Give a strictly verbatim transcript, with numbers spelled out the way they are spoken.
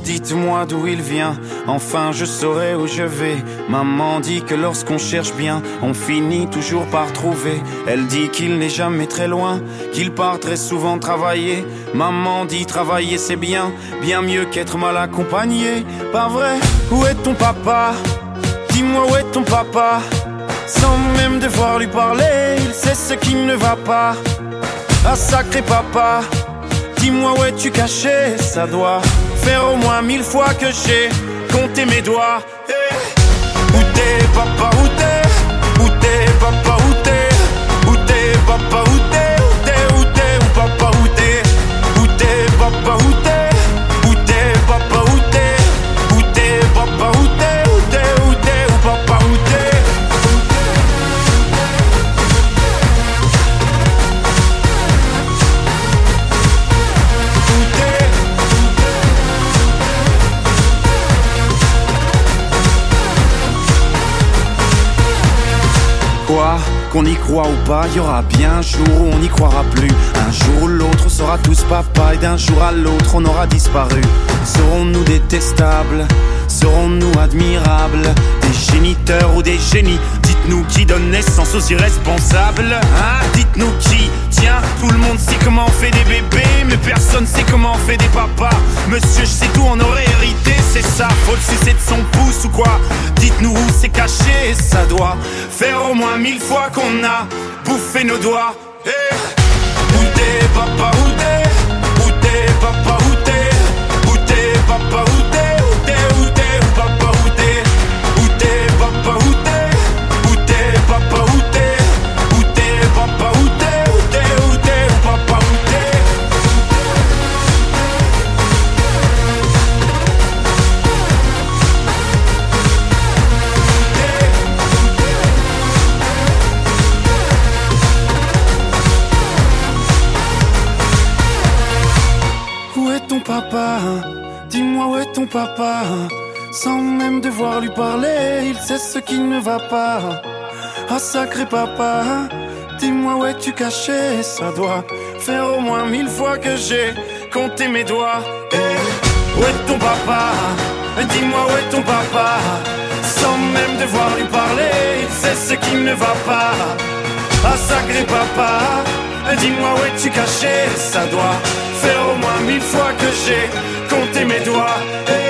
Dites-moi d'où il vient, enfin je saurai où je vais. Maman dit que lorsqu'on cherche bien, on finit toujours par trouver. Elle dit qu'il n'est jamais très loin, qu'il part très souvent travailler. Maman dit travailler c'est bien, bien mieux qu'être mal accompagné. Pas vrai? Où est ton papa? Dis-moi où est ton papa? Sans même devoir lui parler, il sait ce qui ne va pas. Ah sacré papa, dis-moi où es-tu caché? Ça doit faire au moins mille fois que j'ai compté mes doigts. Hey. Où t'es papa, où t'es? Où t'es papa, où t'es? Où t'es papa, où t'es? Où t'es, où t'es, où papa, où t'es? Où t'es papa, où t'es? Où t'es papa, où t'es? Où t'es papa, où t'es? Où t'es, où t'es, où papa, où t'es? Quoi, qu'on y croit ou pas, y aura bien un jour où on n'y croira plus. Un jour ou l'autre on sera tous papa et d'un jour à l'autre on aura disparu. Serons-nous détestables? Serons-nous admirables? Des géniteurs ou des génies? Dites-nous qui donne naissance aux irresponsables, hein? Dites-nous qui? Tiens, tout le monde sait comment on fait des bébés, mais personne sait comment on fait des papas. Monsieur, je sais tout, on aurait hérité, c'est ça. Faut le sucer de son pouce ou quoi? Dites-nous où c'est caché, ça doit faire au moins mille fois qu'on a bouffé nos doigts. Hey. Où t'es papa, où t'es? Où t'es papa, où t'es? Où t'es papa, où t'es? Où t'es, où t'es, où papa, où t'es? Où t'es papa, où t'es? Où t'es papa, où t'es? Où t'es papa, où t'es? Où t'es, où t'es, où papa, où t'es? Où est ton papa? Dis-moi où est ton papa? Sans même devoir lui parler, il sait ce qui ne va pas. Ah sacré papa, dis-moi où es-tu caché? Ça doit faire au moins mille fois que j'ai compté mes doigts. Hey. Où est ton papa? Dis-moi où est ton papa? Sans même devoir lui parler, il sait ce qui ne va pas. Ah sacré papa, dis-moi où es-tu caché? Ça doit faire au moins mille fois que j'ai compté mes doigts. Hey.